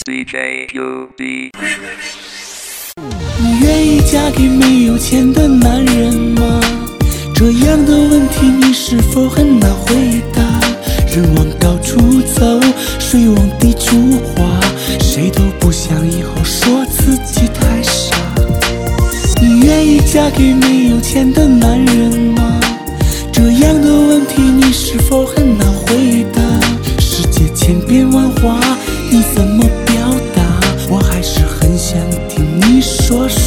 DJ QB。 你愿意嫁给没有钱的男人吗？这样的问题你是否很难回答？人往高处走，水往低处滑，谁都不想以后说自己太傻。你愿意嫁给没有钱的男人吗？这样的问题你是否很难回答？世界千变万化，你怎么表达？我还是很想听你说说。